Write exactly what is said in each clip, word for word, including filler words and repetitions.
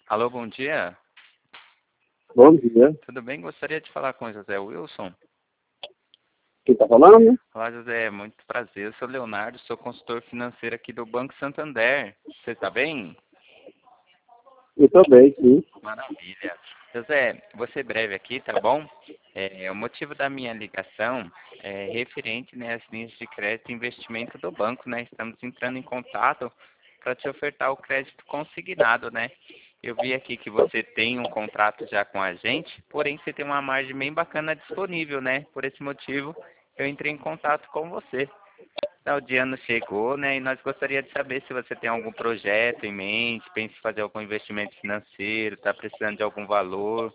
Alô, bom dia. Bom dia. Tudo bem? Gostaria de falar com o José Wilson. Quem está falando? Olá, José. Muito prazer. Eu sou Leonardo, sou consultor financeiro aqui do Banco Santander. Você está bem? Eu estou bem, sim. Maravilha. José, vou ser breve aqui, tá bom? É, o motivo da minha ligação é referente, né, às linhas de crédito e investimento do banco, né? Estamos entrando em contato para te ofertar o crédito consignado, né? Eu vi aqui que você tem um contrato já com a gente, porém você tem uma margem bem bacana disponível, né? Por esse motivo, eu entrei em contato com você. Então, o dia ano chegou, né? E nós gostaríamos de saber se você tem algum projeto em mente, pensa em fazer algum investimento financeiro, está precisando de algum valor.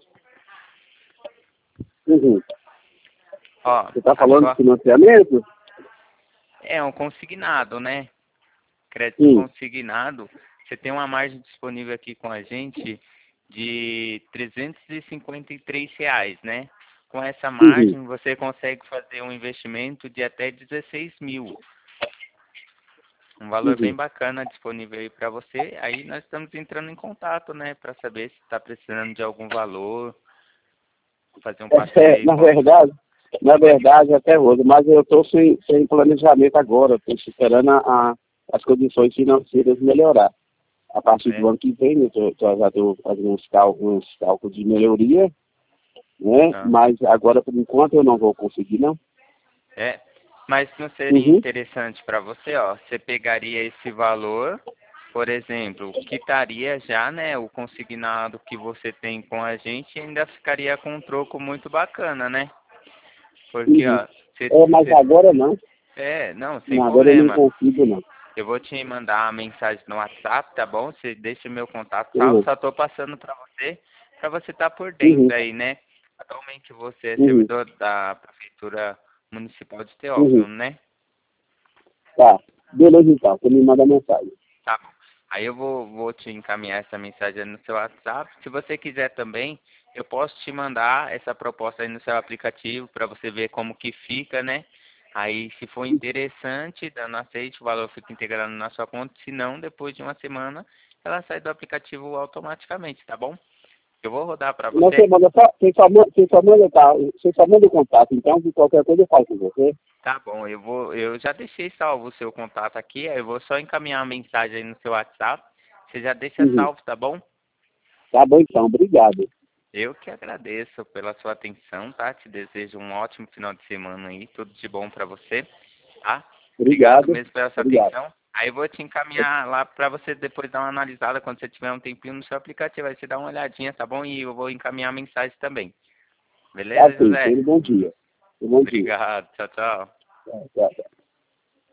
Uhum. Ó, Você está a falando de sua financiamento? é um consignado, né? Crédito Sim. consignado. Você tem uma margem disponível aqui com a gente de trezentos e cinquenta e três reais, né? Com essa Uhum. margem, você consegue fazer um investimento de até dezesseis mil. Um valor bem Uhum. bacana disponível aí para você. Aí nós estamos entrando em contato, né? Para saber se está precisando de algum valor, fazer um É, passeio na com... verdade, na verdade, até hoje, mas eu estou sem, sem planejamento agora. Estou esperando a, a- as condições financeiras melhorar. A partir É, do ano que vem, eu tô, tô- já estou fazendo uns cálculos, uns cálculos de melhoria, né? tá. Mas agora, por enquanto, eu não vou conseguir, não. É, mas não seria Uhum. interessante para você, ó, você pegaria esse valor, por exemplo, quitaria já, né, o consignado que você tem com a gente e ainda ficaria com um troco muito bacana, né? Porque, Uhum. ó, você, É, mas você, agora não. é, não, sem Não, agora eu não problema. consigo, não. Eu vou te mandar uma mensagem no WhatsApp, tá bom? Você deixa meu contato salvo, Uhum. só tô passando para você, para você estar por Uhum. dentro aí, né? Atualmente você é Uhum. servidor da Prefeitura Municipal de Uhum. Teófilo, né? Tá. Beleza, então. Você me manda mensagem. Tá bom. Aí eu vou, vou te encaminhar essa mensagem no seu WhatsApp. Se você quiser também, eu posso te mandar essa proposta aí no seu aplicativo para você ver como que fica, né? Aí, se for interessante, dando aceite, o valor fica integrado na sua conta. Se não, depois de uma semana, ela sai do aplicativo automaticamente, tá bom? Eu vou rodar para Mas você você. manda só, você só manda, você só manda, tá, você só manda o contato, então, de qualquer coisa eu falo com você. Tá bom, eu vou, eu já deixei salvo o seu contato aqui, aí eu vou só encaminhar a mensagem aí no seu WhatsApp. Você já deixa Uhum. salvo, tá bom? Tá bom, então. Obrigado. Eu que agradeço pela sua atenção, tá? Te desejo um ótimo final de semana aí, tudo de bom para você, tá? Obrigado Obrigado. mesmo pela sua Obrigado. atenção. Aí eu vou te encaminhar lá para você depois dar uma analisada quando você tiver um tempinho no seu aplicativo, aí você dá uma olhadinha, tá bom? E eu vou encaminhar a mensagem também. Tá Beleza, sim. José? Tenha um bom dia. Um bom dia. Obrigado. Tchau, tchau. Tchau, tchau.